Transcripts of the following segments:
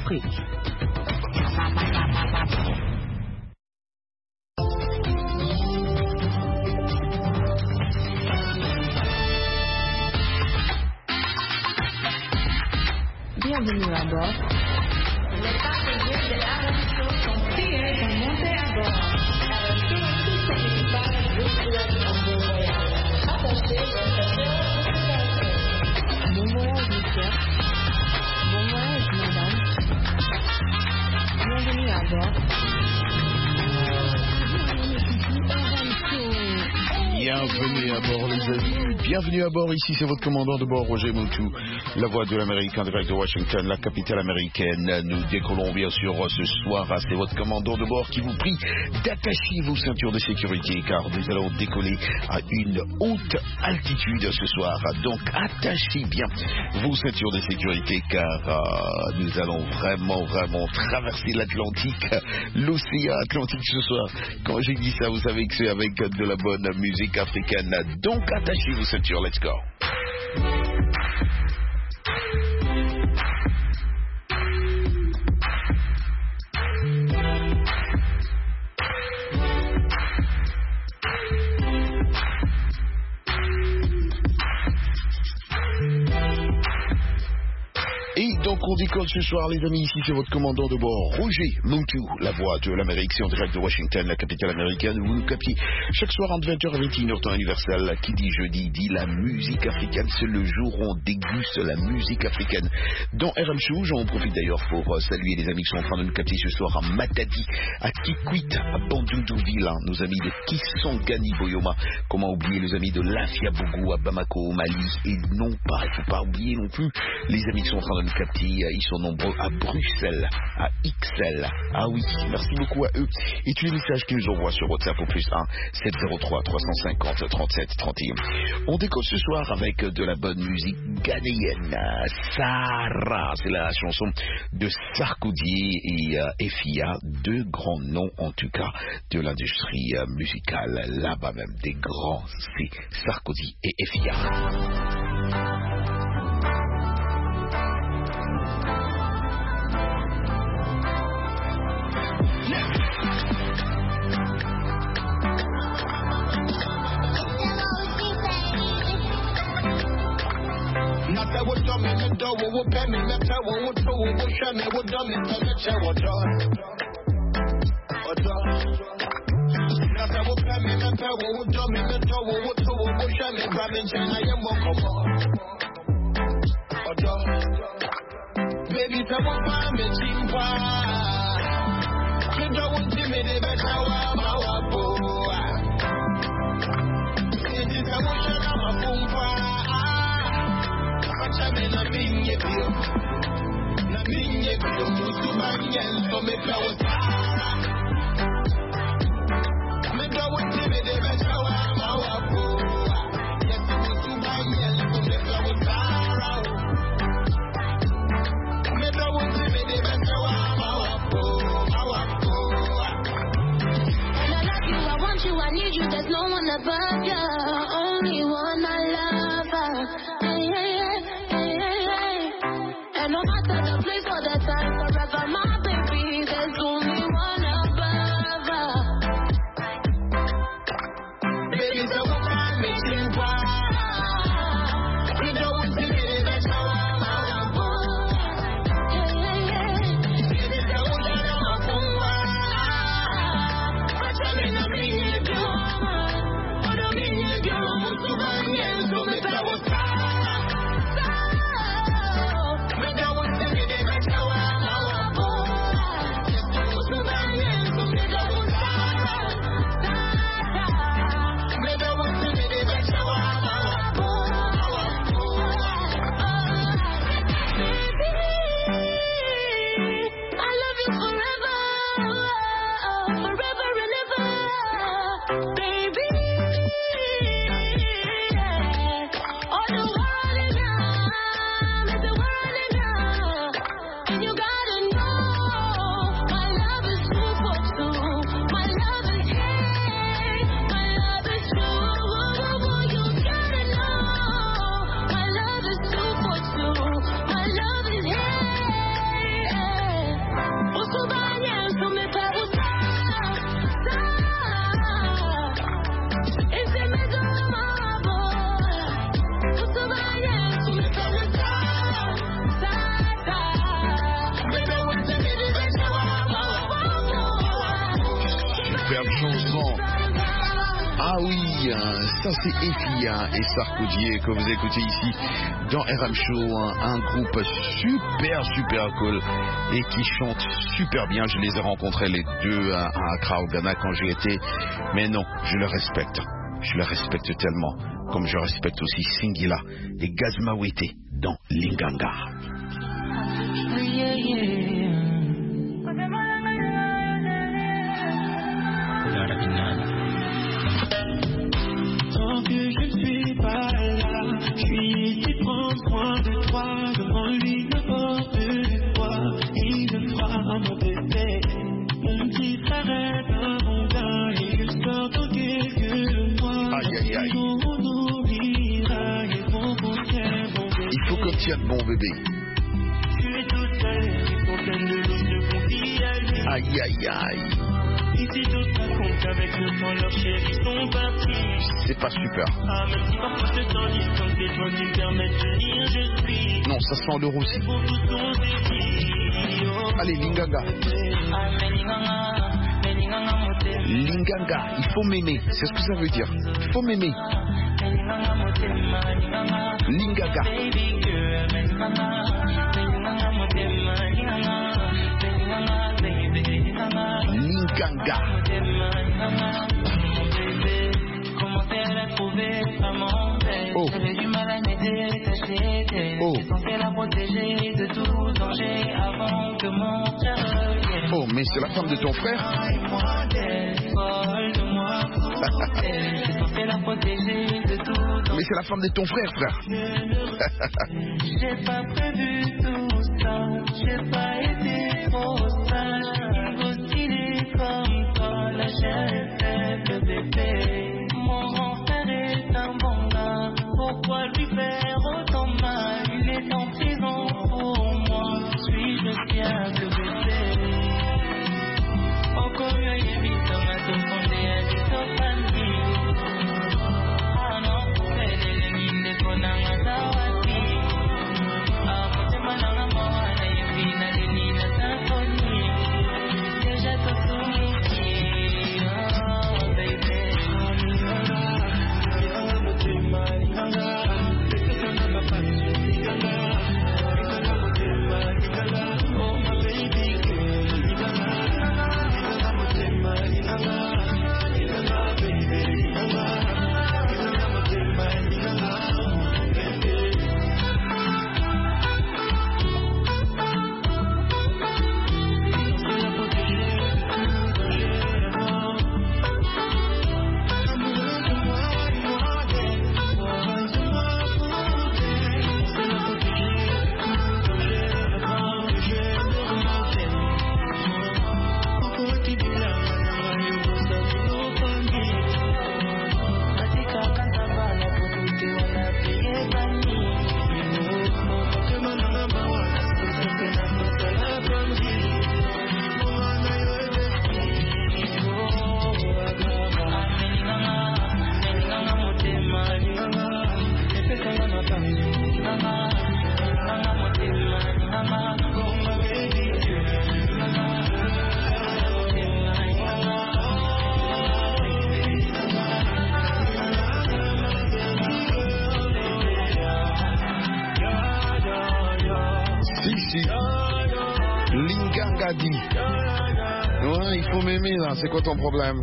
Afrique. Bienvenue à bord. Les passagers de RM Show sont priés de monter à bord. RM Show et tous ses équipages vous souhaitent un bon voyage. Attachez votre ceinture de sécurité. Bon voyage, monsieur. Bon voyage, madame. Bienvenue à bord. Bienvenue à bord, les amis. Bienvenue à bord. Ici, c'est votre commandant de bord, Roger Moutou, la voix de l'Amérique en direct de Washington, la capitale américaine. Nous décollons bien sûr ce soir. C'est votre commandant de bord qui vous prie d'attacher vos ceintures de sécurité, car nous allons décoller à une haute altitude ce soir. Donc, attachez bien vos ceintures de sécurité, car nous allons vraiment traverser l'Atlantique, l'océan Atlantique ce soir. Quand j'ai dit ça, vous savez que c'est avec de la bonne musique africaine. Donc attachez vos ceintures, let's go. Et donc on décolle ce soir, les amis. Ici c'est votre commandant de bord, Roger Moutou, la voix de l'Amérique. C'est en direct de Washington, la capitale américaine. Vous nous captez chaque soir entre 20h et 21h temps universel. Qui dit jeudi dit la musique africaine. C'est le jour où on déguste la musique africaine dans RM Show. J'en profite d'ailleurs pour saluer les amis qui sont en train de nous capter ce soir à Matadi, à Kikwit, à Bandundouville, hein, nos amis de Kisangani Boyoma. Comment oublier les amis de Lafia Bougou à Bamako au Mali. Et non pas, il ne faut pas oublier non plus les amis qui sont en train de nous capter. Ils sont nombreux à Bruxelles, à XL. Ah oui, merci beaucoup à eux. Et tous les messages qu'ils nous envoient sur WhatsApp au plus 1 703 350 37 31. On décolle ce soir avec de la bonne musique ghanéenne. Sarah, c'est la chanson de Sarkozy et Efia, deux grands noms en tout cas de l'industrie musicale. Là-bas même, des grands, c'est Sarkozy et Efia. Baby, come on, find me, chimpa. You don't want to me, the better one, my boy. It is a motion of a pumpa. But I'm in a minye bill. Na minye bill, mutu banyan, so me flow Sara. Me don't want to me, the better one, my boy. Yes, mutu banyan, so me flow Sara. Me don't want to me, the better one, my boy. I need you, there's no one above you. Only one I love. Hey, hey, hey, hey, hey. And no matter the place or the time, forever my baby, there's only one above. Ah oui, ça c'est Efia et Sarkozy que vous écoutez ici dans RM Show, un groupe super cool et qui chante super bien. Je les ai rencontrés les deux à Accra au Ghana quand j'y étais, mais non, je le respecte tellement, comme je respecte aussi Singila et Gazmawete dans Linganga. Tant que je ne suis pas là, je suis ici prendre soin de toi, devant lui n'importe quoi, il le fera mon bébé. Mon petit frère est un bon gars et je sors dans quelques mois. Aïe. On oubliera et on contient mon bébé. Il faut qu'on tienne bon bébé. Je suis toute seule, ils contiennent de l'eau, je confie à lui. Aïe. Ici tout ça compte avec le temps, leurs chéris sont partis. C'est pas super. Ah, même si parfois je te sens distante, tes doigts qui me permettent de dire je suis. Non, ça sent le roussi. Pour tout ton désir. Allez, Linganga. Linganga, il faut m'aimer. C'est ce que ça veut dire. Il faut m'aimer. Linganga. Linganga. Oh. J'avais du mal à m'aider, tâcher d'elle. Oh. J'étais censé la protéger de tout danger avant que mon cœur revienne. Oh, mais c'est la femme de ton frère. Moi d'elle, folle de moi pour elle. J'étais censé la protéger de tout danger. Mais c'est la femme de ton frère. J'ai pas prévu tout ça, j'ai pas été trop sage. Stylé comme toi, la chair est faible, bébé. Mon grand frère est un bon gars, pourquoi lui faire autant mal? Il est en prison pour moi, suis-je fiable, bébé? Encore mieux, il est vite dans ma demande à du sopani. Ah non, elle est l'ennemi des bonhommes zawadi. Ah, c'est ma langue, moi, la yamina, l'ennina, symphonie. Déjà tout soumis, oh, baby. Linganga dit. Ouais, il faut m'aimer là, c'est quoi ton problème?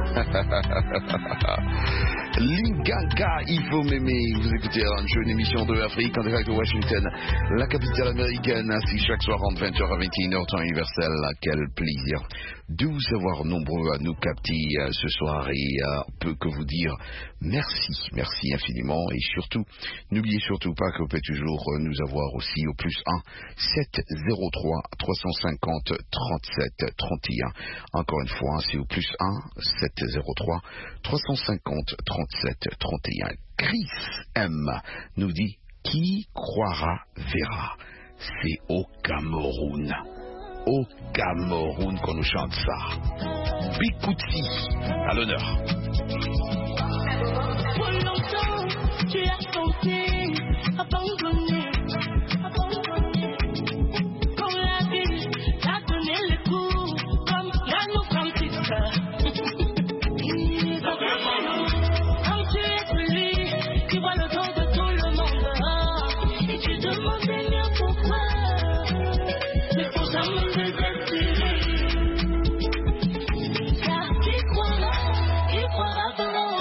Linganga, il faut m'aimer. Vous écoutez une émission de Afrique en direct de Washington, la capitale américaine, ainsi chaque soir entre 20h à 21h, temps universel. Quel plaisir de vous savoir nombreux à nous capter ce soir et peu que vous dire merci infiniment et surtout, n'oubliez surtout pas que vous pouvez toujours nous avoir aussi au plus 1 703 350 37 31. Encore une fois, c'est au plus 1 703 350 37 31. Chris M nous dit qui croira verra. C'est au Cameroun. Au Cameroun qu'on nous chante ça. Bikouti à l'honneur. Pour longtemps, tu as tenté, abandonné. Quand la vie t'a donné le coup, comme Yano Francisca. jamais me désespérer. Car qui croira vraiment.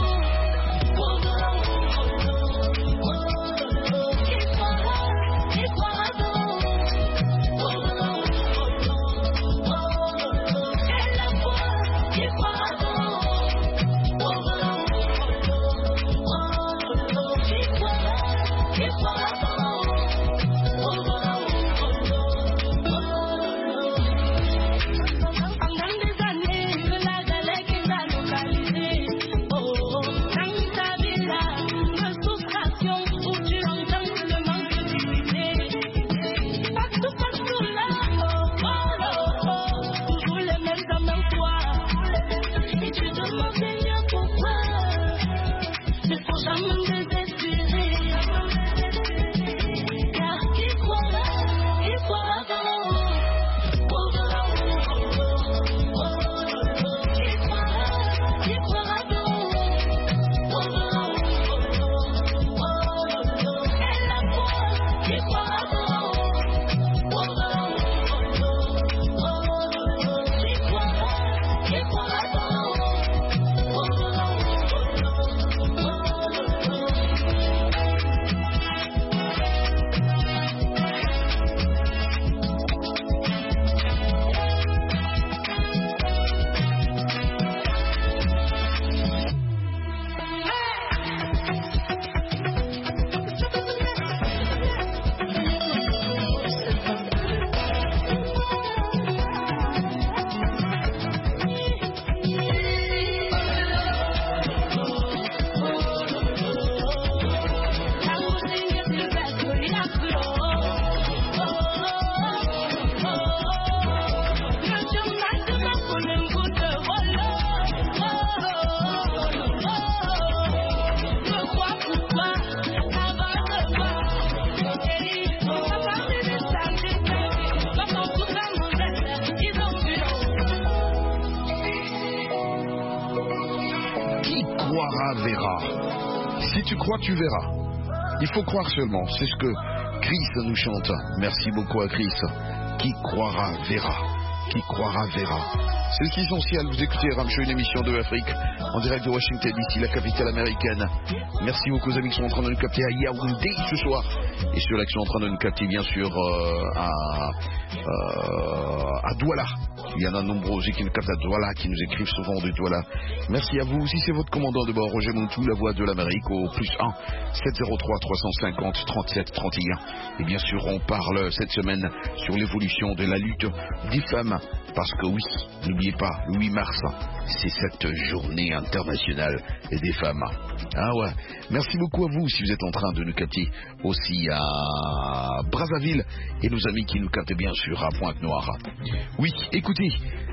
Verra. Si tu crois, tu verras. Il faut croire seulement. C'est ce que Chris nous chante. Merci beaucoup à Chris. Qui croira, verra. Qui croira, verra. C'est l'essentiel. Vous écoutez Ramcho, une émission de Afrique en direct de Washington DC, la capitale américaine. Merci beaucoup aux amis qui sont en train de nous capter à Yaoundé ce soir et ceux-là qui sont en train de nous capter bien sûr à Douala. Il y en a nombreux aussi qui nous captent à Douala, qui nous écrivent souvent de Douala. Merci à vous. Si c'est votre commandant de bord, Roger Montou, la voix de l'Amérique au plus 1 703 350 37 31. Et bien sûr, on parle cette semaine sur l'évolution de la lutte des femmes. Parce que oui, n'oubliez pas, le 8 mars, c'est cette journée internationale des femmes. Ah ouais. Merci beaucoup à vous si vous êtes en train de nous capter aussi à Brazzaville et nos amis qui nous captent bien sûr à Pointe-Noire. Oui, écoutez,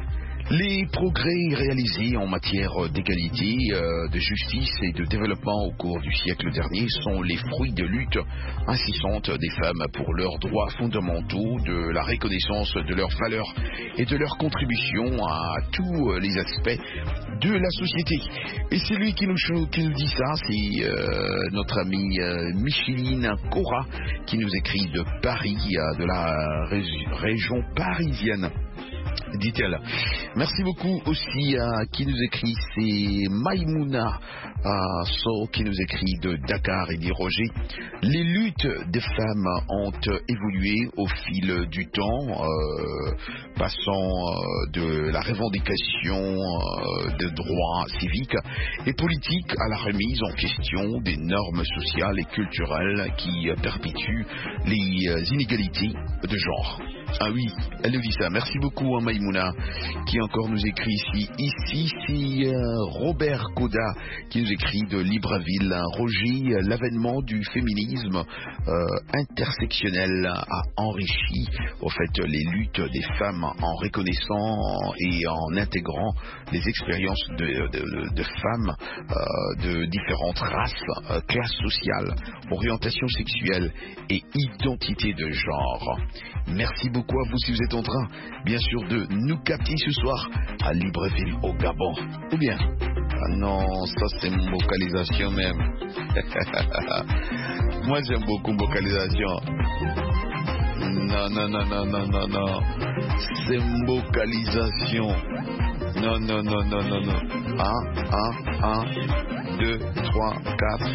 les progrès réalisés en matière d'égalité, de justice et de développement au cours du siècle dernier sont les fruits de luttes incessantes des femmes pour leurs droits fondamentaux, de la reconnaissance de leurs valeurs et de leur contribution à tous les aspects de la société. Et c'est lui qui nous dit ça, c'est notre amie Micheline Cora qui nous écrit de Paris, de la région parisienne. Dit-elle. Merci beaucoup aussi à qui nous écrit, c'est Maïmouna So qui nous écrit de Dakar et dit Roger. Les luttes des femmes ont évolué au fil du temps, passant de la revendication de droits civiques et politiques à la remise en question des normes sociales et culturelles qui perpétuent les inégalités de genre. Ah oui, elle nous dit ça. Merci beaucoup à Maïmouna qui encore nous écrit ici. Ici, c'est Robert Koda qui nous écrit de Libreville. Roger, l'avènement du féminisme intersectionnel a enrichi au fait les luttes des femmes en reconnaissant et en intégrant les expériences de femmes de différentes races, classes sociales, orientations sexuelles et identité de genre. Merci beaucoup à vous si vous êtes en train, bien sûr, de nous capter ce soir à Libreville au Gabon. Ou bien, ah non, ça c'est une vocalisation même. Moi j'aime beaucoup vocalisation. Non, non, non, non, non, non, non. C'est vocalisation. Non, non, non, non, non, non. 1, 2, 3, 4.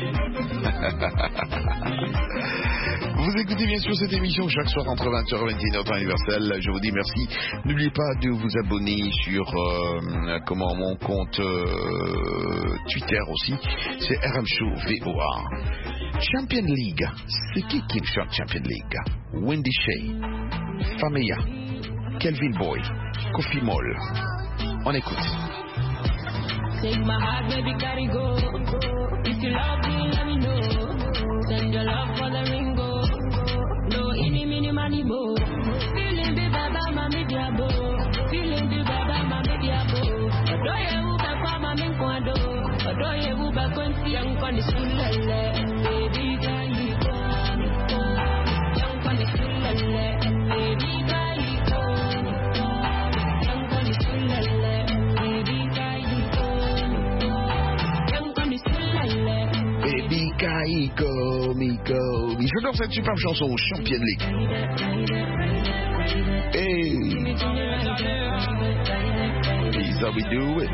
Vous écoutez bien sûr cette émission chaque soir entre 20h et 21h temps universel. Je vous dis merci. N'oubliez pas de vous abonner sur mon compte Twitter aussi. C'est RM Show VOA. Champion League. C'est qui chante Champion League? Wendy Shea, Familla, Kelvin Boy, Kofi Moll. On écoute. Take my heart, baby, gotta go. If you love me, let me know. Send your love for the ringo. No, any mini money mo. Feeling the baba, mami diabo. Feeling the baba, mami diabo. Odoye uba kwa mami kwado. Odoye uba kwensi yang kwani sulele. Baby, kali go. Yang kwani sulele. Baby, kali go. Yang kwani sulele. Baby, kali go. Baby Kaiko, Miko. J'adore cette superbe chanson, Champion League. Hey, here's how we do it.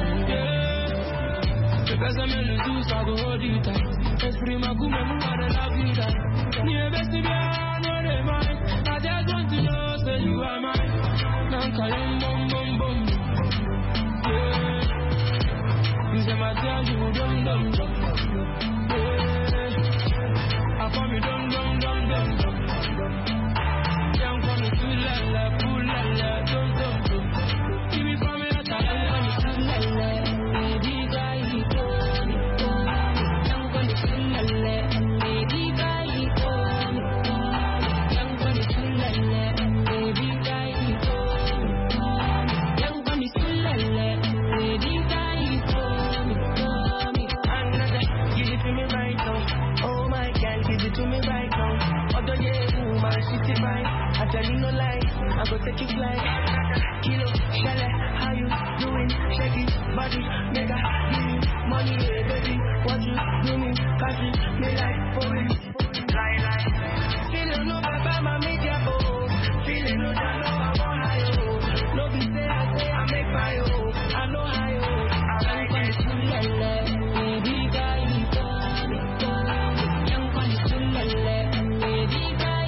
Take it like Kilo, Shale, how you doing? Shake it, body, mega, give me money, baby. What you doing? Cause it me like for it. Lie. Feeling no baba, my media bo. Feeling no that no I want high. No be say I make my own. I know high. I like it. Baby, guy, young one is too late. Baby, guy,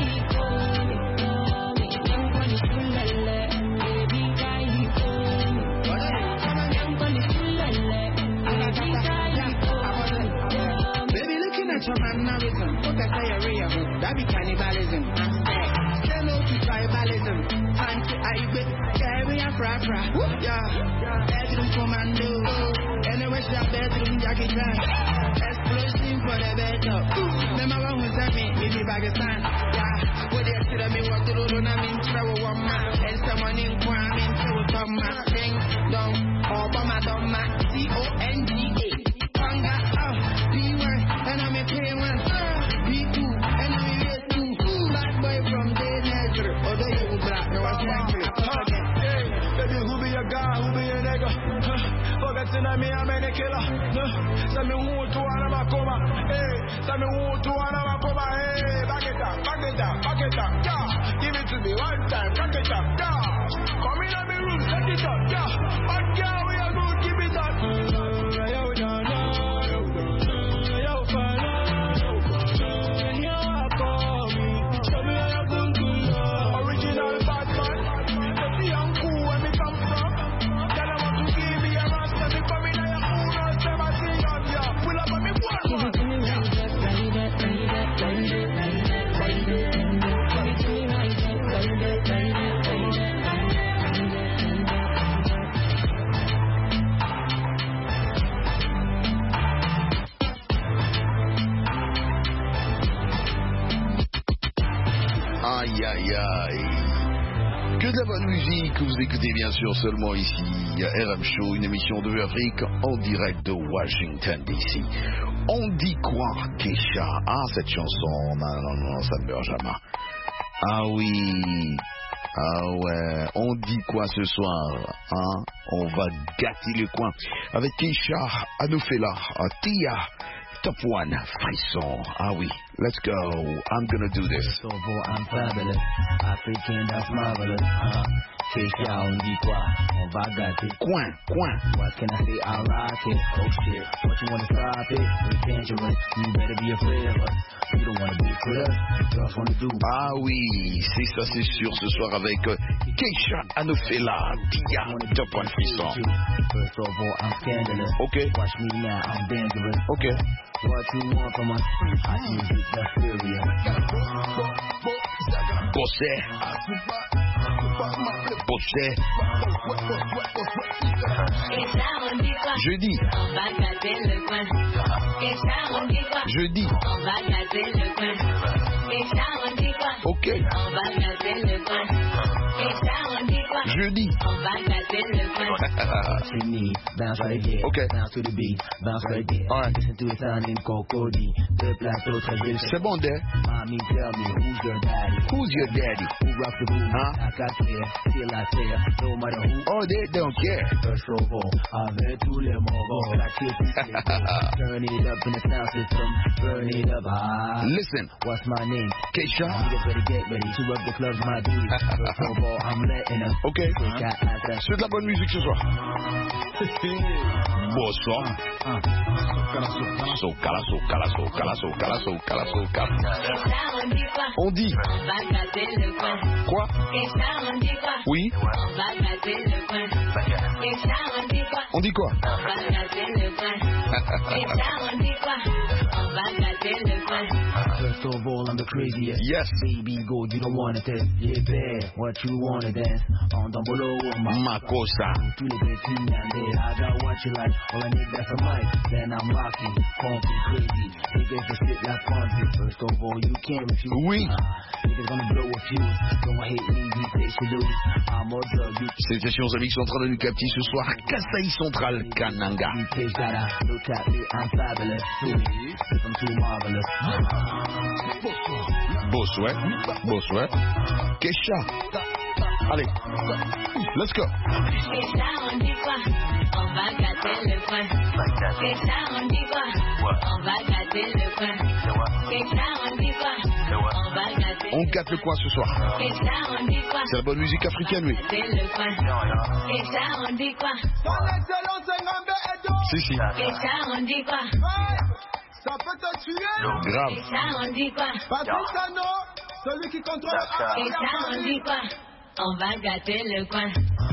that be cannibalism. Say no to tribalism. Anti-Ibe, carry a fra-fra. Yeah, bedroom commando. Anyway, she a bedroom Jackie Chan. Explosion for the bed up. Remember when we sent me, maybe Pakistan. Yeah, what they said me what to do, I mean, travel one man. And someone in Kwame, so some man. Ding, dong, Obama, Doma, C-O-N-G-A. Panga, P-1, and I'm a P-1. B2, and I'm a B2. Black boy from Danesr. Or the you black, no, I can't play. Hey, baby, who be a guy, who be a nigga? Forgetting me, I'm a killer. Send me who to another coma. Hey, send me who to another coma. Hey, back it up, yeah. Give it to me one time, back it up, yeah. Come in on me room, set it up, yeah. Hot girl, we are good, keep it up. Que de la bonne musique que vous écoutez bien sûr seulement ici à RM Show, une émission de Afrique en direct de Washington DC. On dit quoi, Keisha? Ah, cette chanson, non, ça ne meurt jamais. Ah oui, ah ouais, on dit quoi ce soir, hein? On va gâter le coin avec Keisha, Anofela, Tia, Top one, frisson. Ah oui, let's go. I'm gonna do this. So beau, I'm fabulous. African, that's marvelous. Keisha, on dit quoi? On va gâter. Coin. What can I say? I rock it. Oh shit. What you wanna stop it? It's dangerous. You better be afraid of us. You don't wanna be with us. Just wanna do. Ah oui, c'est ça, c'est sûr, ce soir avec Keisha Anofela, Tia, Top one, frisson. First of all, I'm scandalous. Okay. Watch me now, I'm dangerous. Okay. What you want from us? Hot music, that's serious. Bossé. Jeudi. On va gâter le coin. Et ça, on dit quoi? Jeudi. On va gâter le coin. Et ça, on dit quoi? Ok. On va gâter le coin. Et ça, on dit quoi? Jeudi. On va gâter le coin. To me, bounce right there. Okay. Bounce to the beat, bounce right there. Alright. Listen to it sounding cocody. The plateau très belle. C'est bon, Dad. Mommy, tell me who's your daddy? Who's your daddy? Who rocks the boom? Huh? I got clear, still I tear. No matter who. Oh, they don't care. First of all, avec tous les mots, la turn it up in the sound system, burn it up. Listen. What's my name? Keisha. Niggas better get ready to rub the clubs, my duty. First of all, I'm letting us. Ok. C'est de la bonne musique ce soir. Bonsoir. On dit. On va gâter le coin. Quoi? Et ça, on dit quoi? Oui. On va gâter le coin. Et ça, on dit quoi? On dit quoi? On va gâter le coin. Et ça, on dit quoi? On va gâter le coin. First of all, I'm the craziest. Yes. Baby, go, you don't wanna test. Yeah, bad. What you wanna dance? On down below, Makosa. tous les petits nyandés. I got what you like. All I need that's a mic. Then I'm rocking. Funky, crazy. Niggas just sit like Fonzie. First of all, you can't refuse. Oui. Niggas gonna blow a fuse. Don't hate me, you take you lose. I'm a drug, you Salutations aux amis qui sont en train de nous capter ce soir à Kasaï Central, Kananga. you taste gotta look at me. I'm fabulous. I'm too marvelous. Boss, ouais. Keisha. Allez. Let's go. Et ça, on dit quoi? On va gâter le coin. Et ça, on dit quoi? On va gâter le coin. Et ça, on dit quoi? On va gâter. On gâte le coin ce soir. Et ça, on dit quoi? C'est la bonne musique africaine, oui. Gâter le coin. Et ça, on dit quoi? Si. Et ça, on dit quoi? Ça peut te tuer. Grave. Et ça, on dit quoi? Patrick Tano, celui qui contrôle Et ça, on dit quoi? On va gâter le coin.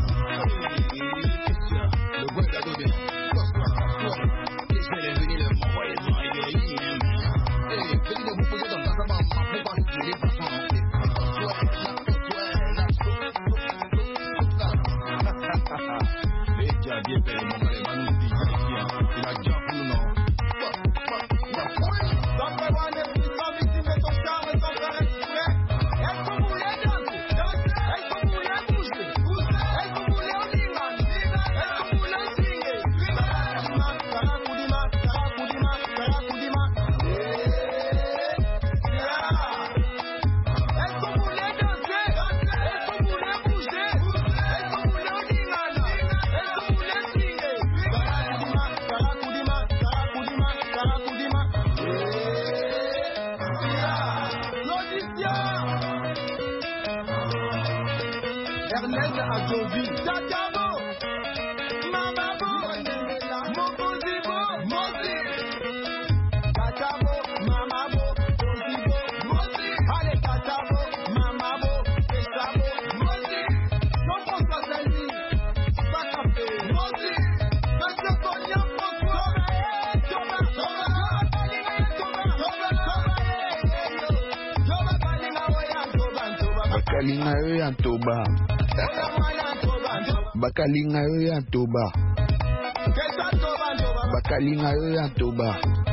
Ernest Ajobi, Tatabo, Mamabo, Mokozibo, Mozi, Tatabo, Mamabo, Mozibo, Mozi, allez Tatabo, Mamabo, Tesabo, Mozi, Jean-François Saint-Louis, Bacafé, Mozi, Monsieur Cognac, François, Bakalinga yo ya Toba. Bakalinga yo ya Toba. Bakalinga yo ya Toba.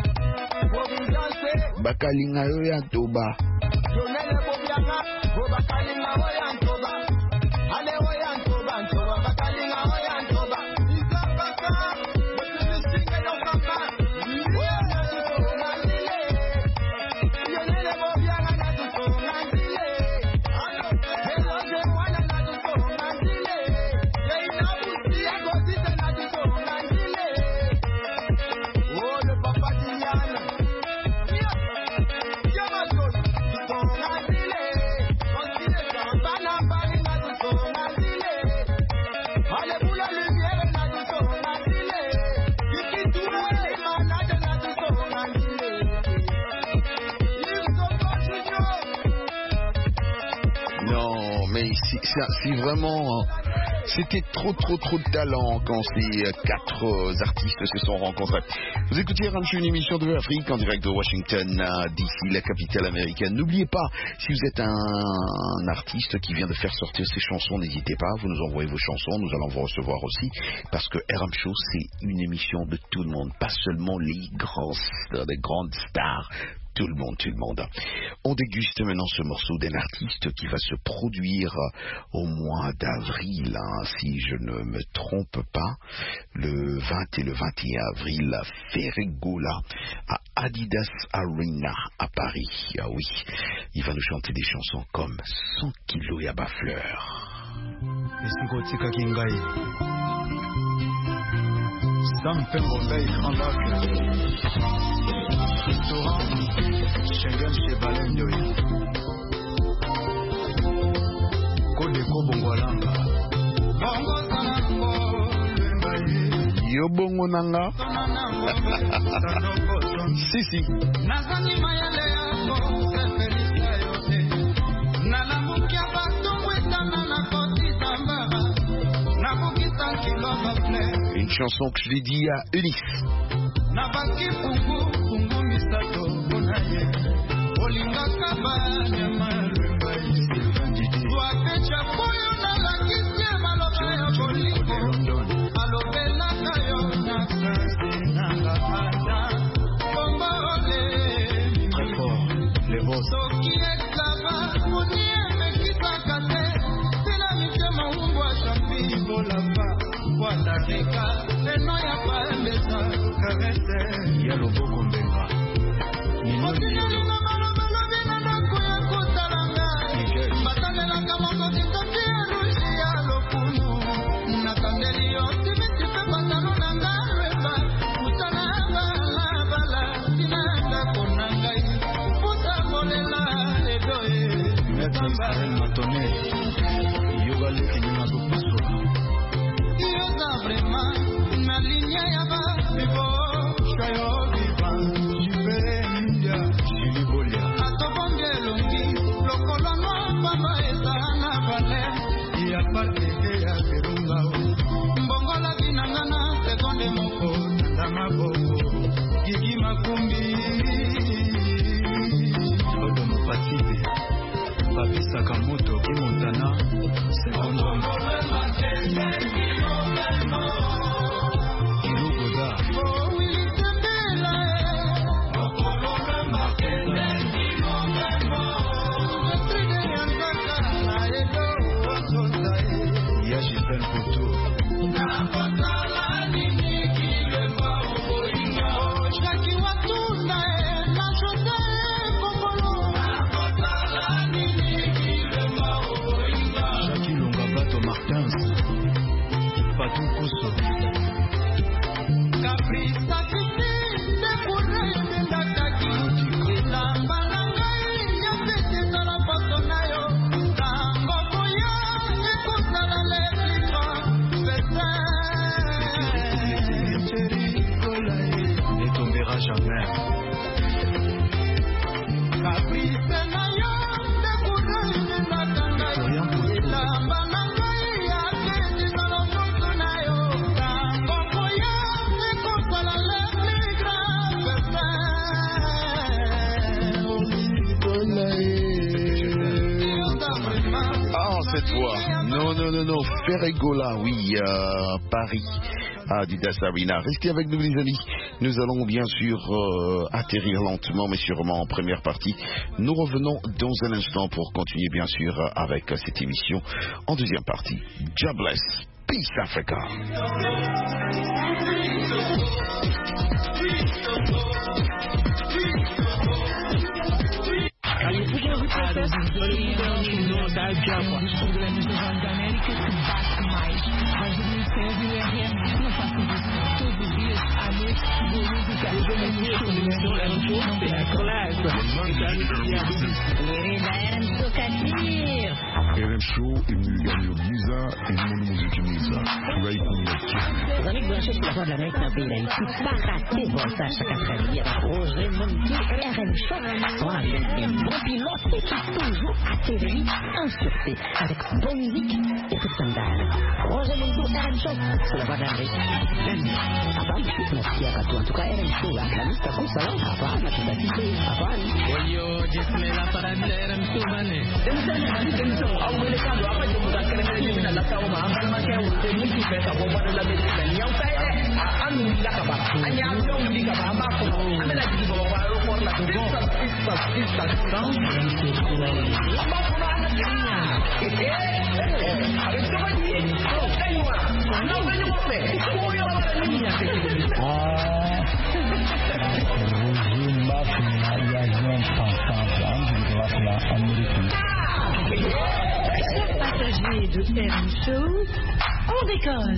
Bakalinga yo ya Toba. Oh, le papa d'Iliane. c'est vraiment... C'était trop de talent quand ces 4 artistes se sont rencontrés. Vous écoutez Ramchou, une émission de Afrique en direct de Washington, d'ici la capitale américaine. N'oubliez pas, si vous êtes un artiste qui vient de faire sortir ses chansons, n'hésitez pas, vous nous envoyez vos chansons, nous allons vous recevoir aussi, parce que Ramchou, c'est une émission de tout le monde, pas seulement les grandes stars. Tout le monde. On déguste maintenant ce morceau d'un artiste qui va se produire au mois d'avril, si je ne me trompe pas, le 20 et le 21 avril à Ferregola, à Adidas Arena à Paris. Ah oui, il va nous chanter des chansons comme 100 kilos et abat fleurs. Schengen chez Balendoy Kodeko Bongolanga Bongo Sanango Yo bongo nanga Si Nazani mayale yako Seferisa yote Nalamukia batongo etana na koti zambara Nabukita kilo bafle Une chanson que je l'ai dit à Eunice Nabaki pungu misato bonaye Olinga kabanya malumbai Wapecha koyo na lakisi maloba ya boliko Alobela kayo na kasi nanga hata Bomba ole Très fort, les voix Soki eklava Munie mekisa kate Sina mite maungwa champi bolava Wala keka Eno ya paembeza karete Ya loboko mbenga Okinyolina malobelo bina ndako ya kutalanga Batalelanga moko titoki ya rushi ya lokunu Nakandeli yo timitipe patalo nanga reba Utana bala Sina ndako nangai Puta bolela edoe Maître Israël Matone Yoga leki nyuma zupaso Yoga vrema Na linya ya ba Bibo Shayo viva Jibere India Shilibolia Atobonge longi Lokolo no Baba Ezana Vale Ia parteke ya Kerunga Mbongola binangana Sekonde moko Nandama boko Gigi makumbi Odo mupatide Papi Sakamoto Kimontana Sekondo Irugoda Yaji Ben Poto Shaki Watuna Na Jose Kongolo Shaki Longabato Martins Patou Kousso Capri Sakiti Dekure Ndakaki Ilamba Nangai Yapete Tala Patonayo Tango Boya Ekotala Leklika Ne tombera jamais Capri Senayo Dekure Ndakaki Ilamba Nangai Yapete Tala Patonayo Tango Boya Ekotala Leklika Ah, cette voix. Non. Ferregola, oui, Paris, Adidas Arena. Restez avec nous, les amis. Nous allons bien sûr atterrir lentement, mais sûrement en première partie. Nous revenons dans un instant pour continuer, bien sûr, avec cette émission en deuxième partie. Jobless, Peace Africa. Show et Mulgani Giza et Monde Musique Giza. Right on the kid. Les amis branchés sur la voie de l'Amérique dans le pays d'Haïti, pas rater bon ça chaque après-midi avec Roger Montier et RM Show. Avec un bon pilote qui est toujours atterri en sûreté avec bonne musique et tout scandale. Roger Montier et RM Show sur la voie de l'Amérique. Avant, merci à toi. En tout cas, RM Show, la liste comme ça, avant, la tentative, avant. Oyo, jesme la parade RM Show, mané. Passagers de RM Show, on décolle.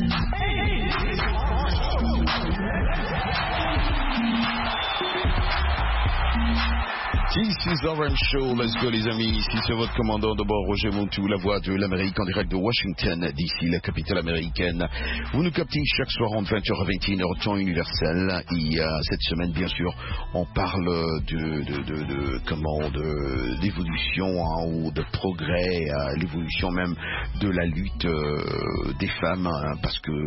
This is Orange Show, let's go les amis, ici c'est votre commandant de bord Roger Montou, la voix de l'Amérique en direct de Washington, d'ici la capitale américaine. Vous nous captez chaque soir entre 20h à 21h, temps universel, et cette semaine bien sûr on parle d'évolution ou de progrès, l'évolution même de la lutte des femmes, parce que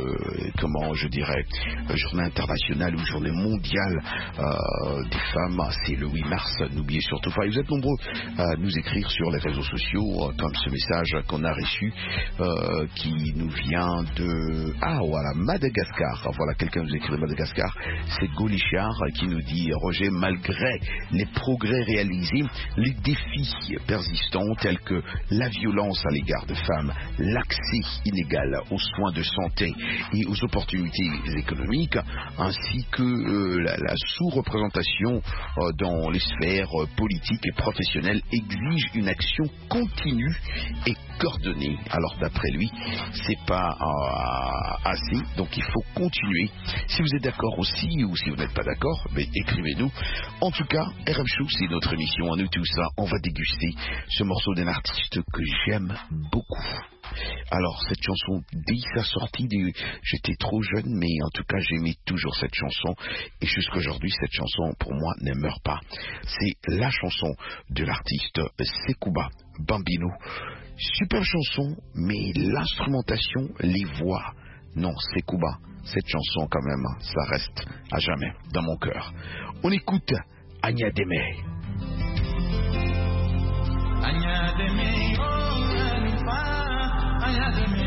journée internationale ou journée mondiale des femmes, c'est le 8 mars. N'oubliez surtout pas, vous êtes nombreux à nous écrire sur les réseaux sociaux, comme ce message qu'on a reçu qui nous vient de Madagascar. Voilà, quelqu'un nous écrit de Madagascar, c'est Gaulichard qui nous dit: Roger, malgré les progrès réalisés, les défis persistants tels que la violence à l'égard de femmes, l'accès inégal aux soins de santé et aux opportunités économiques, ainsi que la sous-représentation dans les sphères politiques et professionnelles exige une action continue et coordonnée. Alors d'après lui, c'est pas assez, donc il faut continuer. Si vous êtes d'accord aussi ou si vous n'êtes pas d'accord, écrivez-nous. En tout cas, RM Show, c'est notre émission. À nous tous, on va déguster ce morceau d'un artiste que j'aime beaucoup. Alors cette chanson, dès sa sortie, j'étais trop jeune, mais en tout cas j'aimais toujours cette chanson, et jusqu'à aujourd'hui cette chanson pour moi ne meurt pas. C'est la chanson de l'artiste Sekouba Bambino. Super chanson, mais l'instrumentation, les voix, non, Sekouba, cette chanson quand même, ça reste à jamais dans mon cœur. On écoute Anya Deme. Anya Deme, oh, Anya Deme.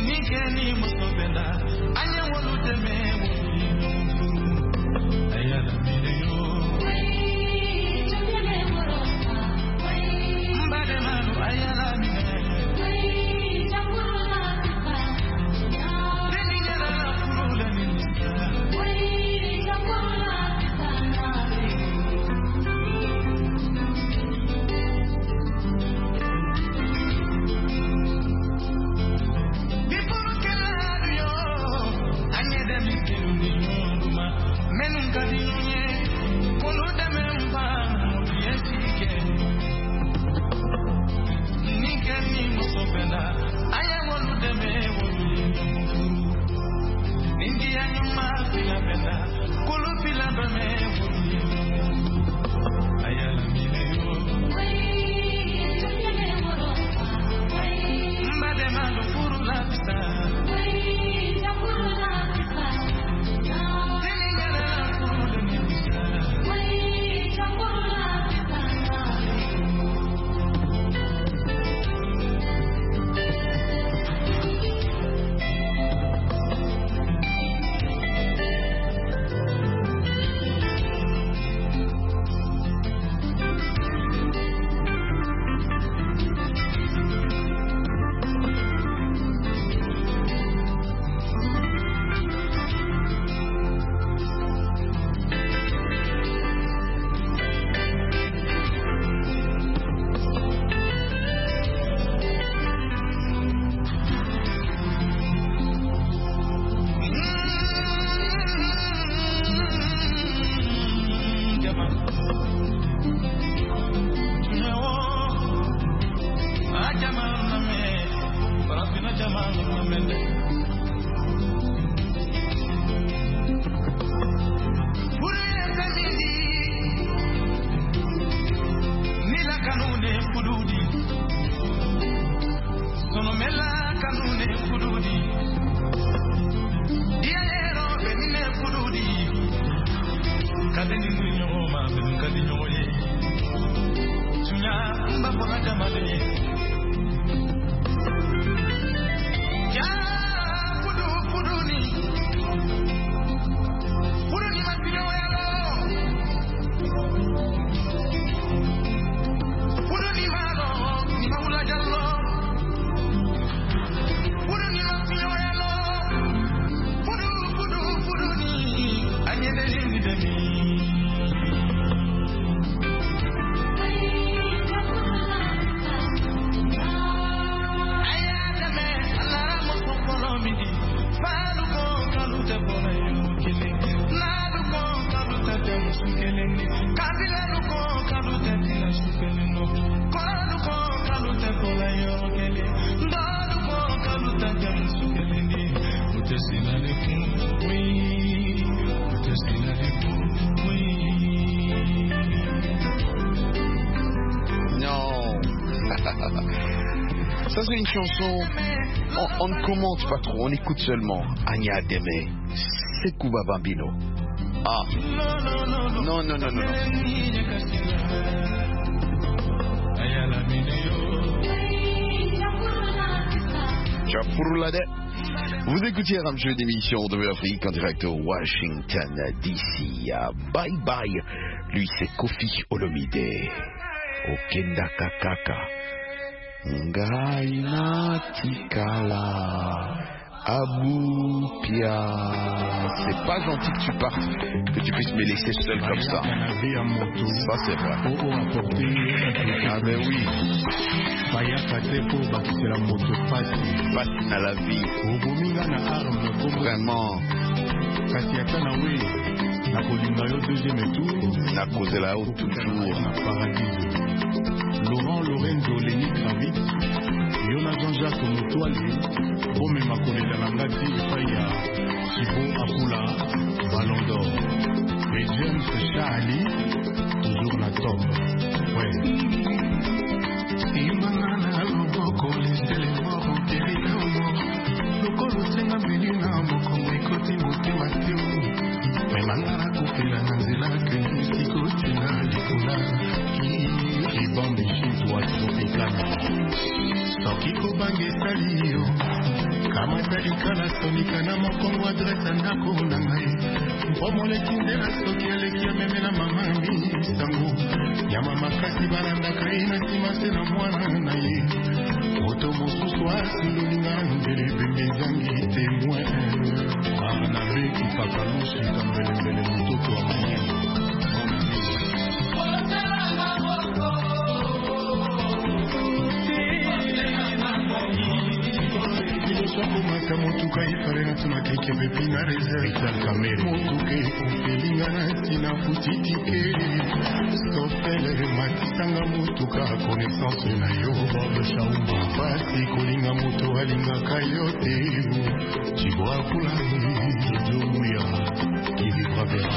Ça c'est une chanson, on ne commente pas trop, on écoute seulement. Anya Deme, c'est Kuba Bambino. Ah, non. Vous écoutiez Ramjeu d'émission de l'Afrique en direct au Washington DC. Bye bye. Lui c'est Kofi Olomide. Okenda Kakaka. Ngaina Tikala. Aboupia. C'est pas gentil que tu partes, que tu puisses me laisser seul comme ça. Ça c'est vrai. Ah ben oui. Passe à la vie. Vraiment. Na causé la haute toujours. Laurent Lorenzo Lenny Kravitz, Yona Jean-Jacques Moutouali, Bome Makole Dalangati, Faya, Chibo Apula, Ballon d'Or. Et James Charlie, toujours la top. Ouais. Imana Loboko, les éléments ont péri le Lokolo Senga Melina, Moko, Ekoti, Motimatio. Mais Mangara Koufela, Nanzela, Kenistiko, Tina, Likuna, Ki Bambi, Chintwa, Tropicana. Sokiko Bange Salio, Kama tikala sonika na mokongo adrese ndako na ngai mpo moleki nzela soki aleki amemela mama misango nyama makasi balandaka ye na nsima se na mwana na ye moto mosusu asindolinga nzela ebembe ezangi témoin anabeki pakalushika mbelembele mototo wa mayemo Maka motuka ifarena tunakeke bepi na reserve kamere motuka ekufelinga na tina futitike stopele matisanga motuka connaissance na yo Bob Shaumba pasi kolinga moto alingaka yo te chibwakula jomuya kivibra vera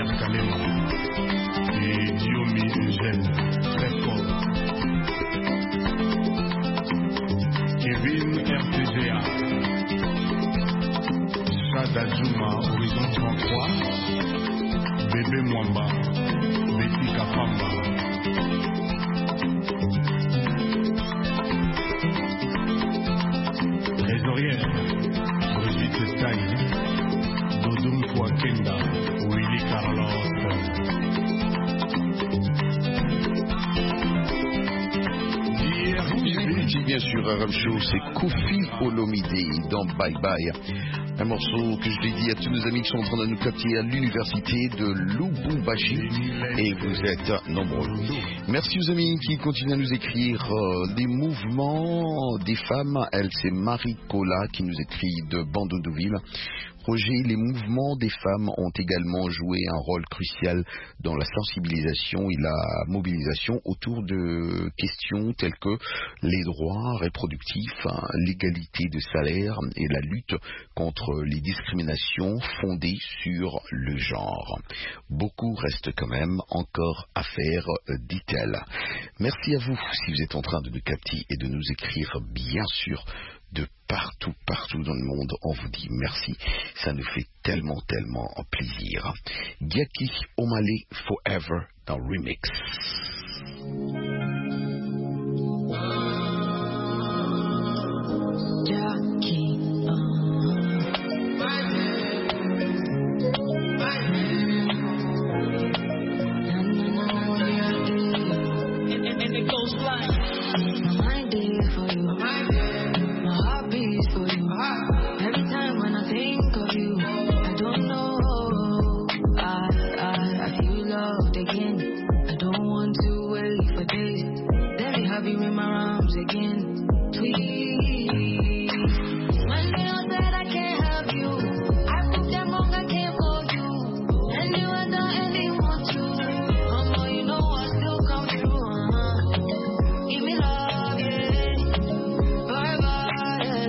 Pierre Kalema et Diomi Eugène, très fort. Kevin RTGA, Chada Juma, Horizon 33, Bébé Mwamba, Betty Kapamba. Trésorière, Brigitte Taille, Dodum Kouakenda, Willy Carlos. Bien sûr, RM Show, c'est Kofi Olomide dans Bye Bye. Un morceau que je dédie à tous nos amis qui sont en train de nous capter à l'université de Lubumbashi. Et vous êtes nombreux. Merci aux amis qui continuent à nous écrire des mouvements des femmes. Elle, c'est Marie Cola qui nous écrit de Bandundu-Ville. Roger, les mouvements des femmes ont également joué un rôle crucial dans la sensibilisation et la mobilisation autour de questions telles que les droits reproductifs, l'égalité de salaire et la lutte contre les discriminations fondées sur le genre. Beaucoup reste quand même encore à faire, dit-elle. Merci à vous si vous êtes en train de nous capter et de nous écrire, bien sûr, de partout dans le monde. On vous dit merci. Ça nous fait tellement plaisir. Gyaki Omale Forever dans Remix. And it goes like every time when I think of you, I don't know. I feel loved again. I don't want to wait for days. Let me have you in my arms again. Please. When they all said I can't have you, I proved them wrong, I can't hold you. And you are the anyone to. Mama, you know I still come through. Give me love, yeah. Bye bye, yeah.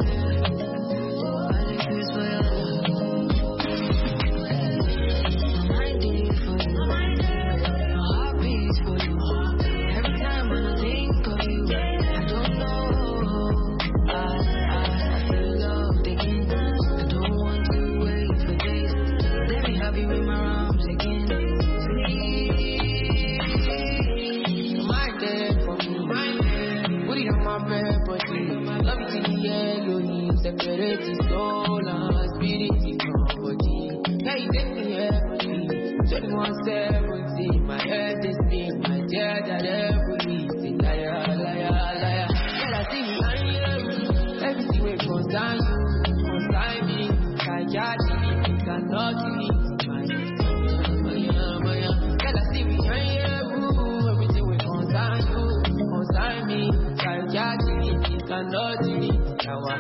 Separate the soul and spirit in your body. Yeah, you make me everything. 2170, my head is spin, my dear that every week. Liar. Yeah, I see you lying. Everything will concern you, concern me. Can't catch it, you cannot delete my. Yeah, I see you lying. Everything will concern you, concern me. Can't catch it, you cannot delete my.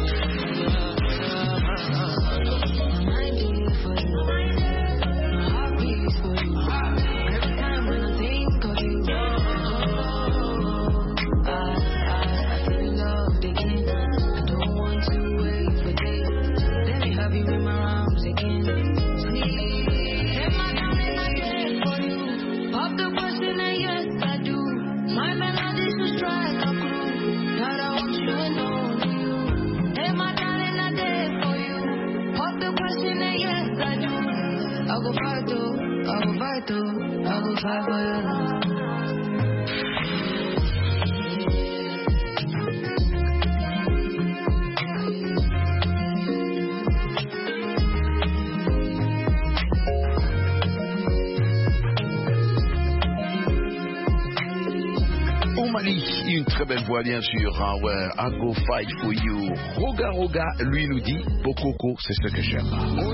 Une très belle voix, bien sûr. Hein, ouais. I go fight for you. Roga, lui nous dit Bokoko, c'est ce que j'aime.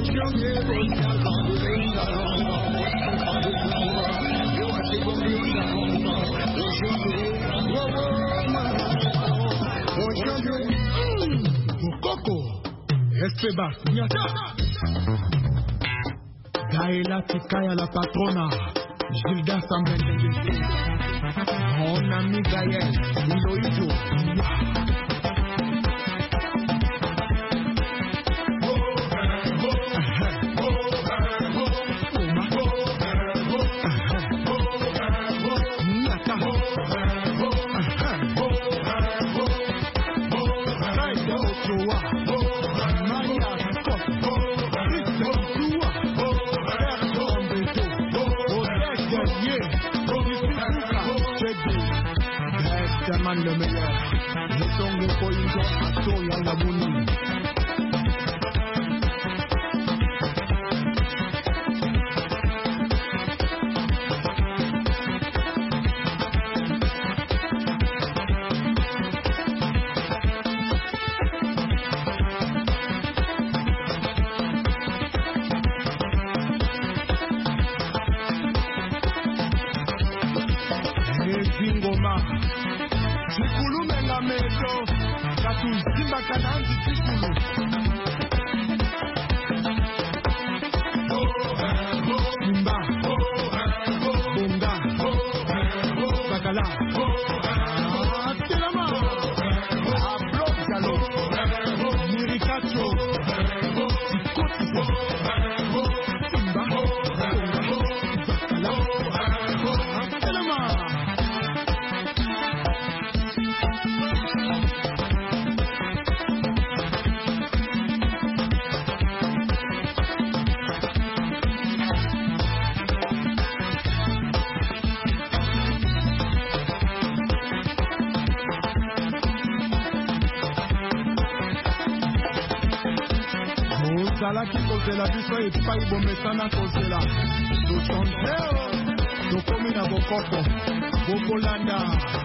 Bokoko, Espeba, Gaëla Tikaya la patrona, Gilda Sambende. Mon ami Gaël, Iloïdo. Joa, Maya Scott, Christian Tua, Sergio Ambeto, Odette Guerrier, Isuka, Chedi, Esteman le meilleur, Netongo Koingo, Ato Yangabuni. Chikulu menga meto, katu zimba kananzi chikulu. Simba, Bonga, Bakala, Telama, Ablok Jalo, Mirikacho, Sikoti, Simba, Bakala, Telama. Salaki kozela biso epai bomesana kozela tochanteo tokomi na bokoko bokolanda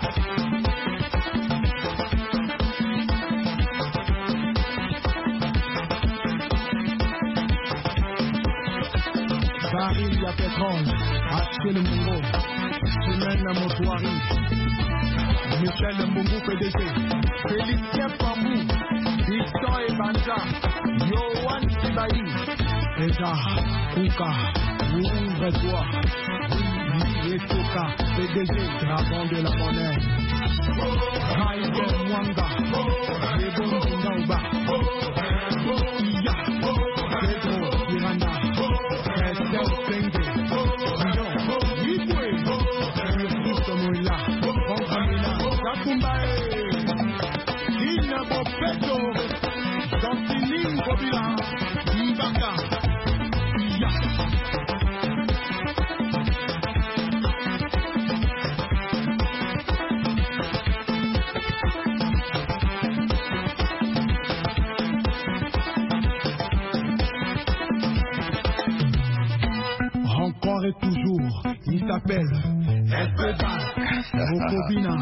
baril ya pétrole Achille Mbungo Chimène Motoari Michel Mbungu PDG Félicien Pambou Victor Ebanja Yohan Sibaï, Eza, Kuka, ouvre-toi, oui, Toka, PDG, dragon de la monnaie, Raïdé Mwanga, Rebon Ndauba, Iya, Pedro Miranda, Esther Senge, Dion, Yibwe, Yurkus Moula, Fonkamina, Kakumbae, Ina Bopeto, Jean-Philippe Gobila, Mbaka, Ya. Encore et toujours, il s'appelle Escobar, Mokobina,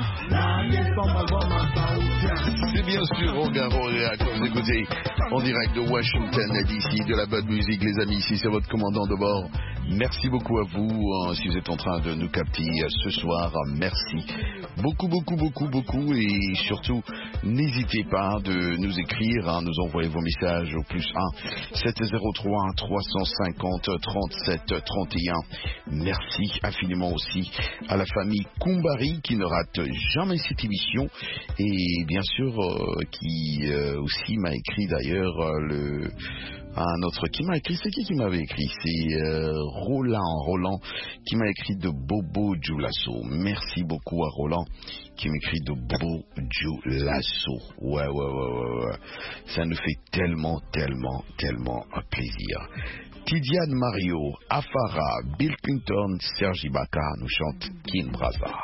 c'est bien sûr Rogaro que vous écoutez en direct de Washington DC, de la bonne musique les amis, ici c'est votre commandant de bord. Merci beaucoup à vous si vous êtes en train de nous capter ce soir, merci beaucoup et surtout n'hésitez pas de nous écrire, nous envoyer vos messages au plus 1 703 350 37 31. Merci infiniment aussi à la famille Kumbari qui ne rate jamais cette émission et bien sûr qui aussi m'a écrit d'ailleurs un autre qui m'a écrit, c'est qui m'avait écrit? C'est Roland qui m'a écrit de Bobo Djoulasso. Merci beaucoup à Roland qui m'écrit de Bobo Djoulasso. Ouais. Ça nous fait tellement plaisir. Tidiane Mario, Afara, Bill Clinton, Serge Ibaka nous chantent Kin Braza.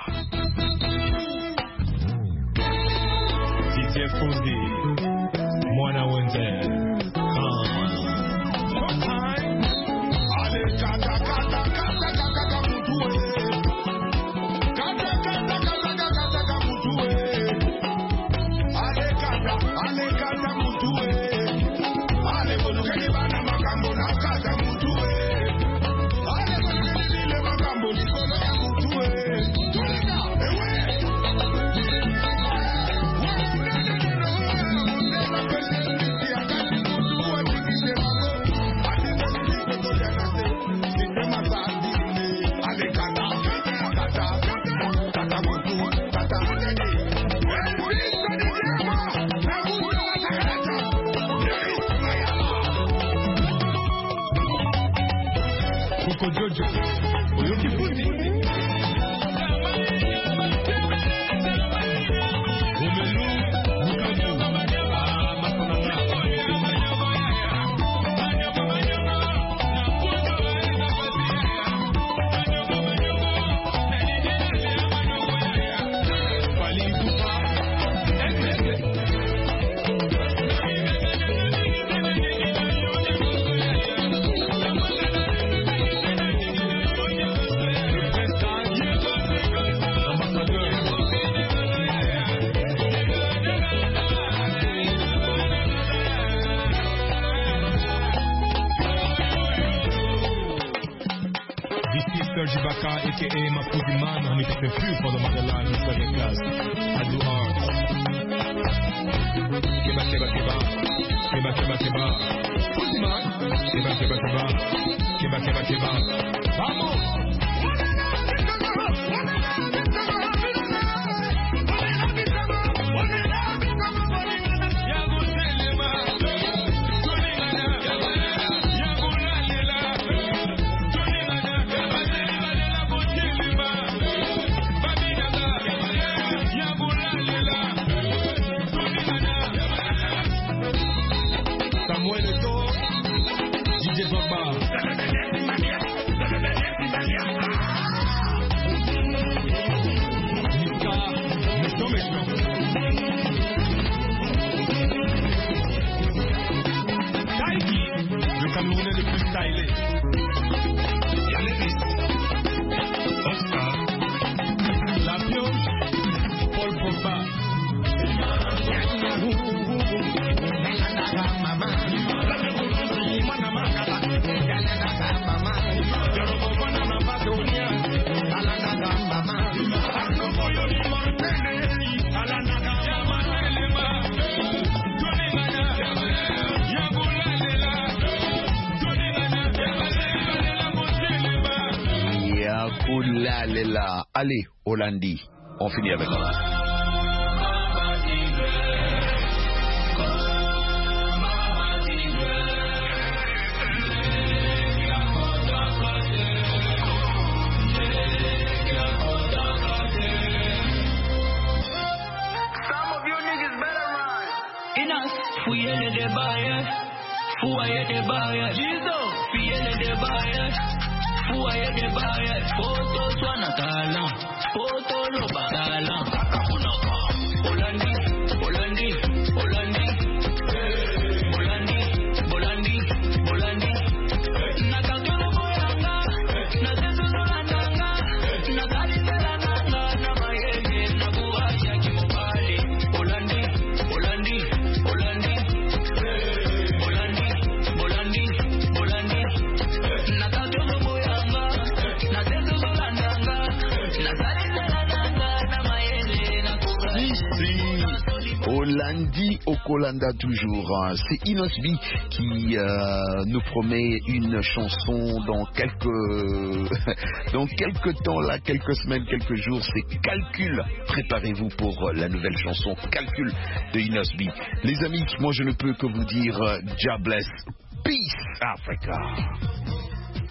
Didier Fouzi, Mwana Wenzel. Reggie Baka, aka Mafuzi Man, 100% pure for the motherland in 7th class. I do art. Keba, keba, keba. Keba, keba, keba. Fuzi Man. Keba, keba, keba. Keba, keba, keba. Vamos! Allez, Hollandi, on finit avec ça. Hollandi Okolanda toujours. C'est Inosbi qui nous promet une chanson dans quelques temps, là, quelques semaines, quelques jours. C'est Calcul. Préparez-vous pour la nouvelle chanson Calcul de Inosbi. Les amis, moi je ne peux que vous dire God bless. Peace Africa.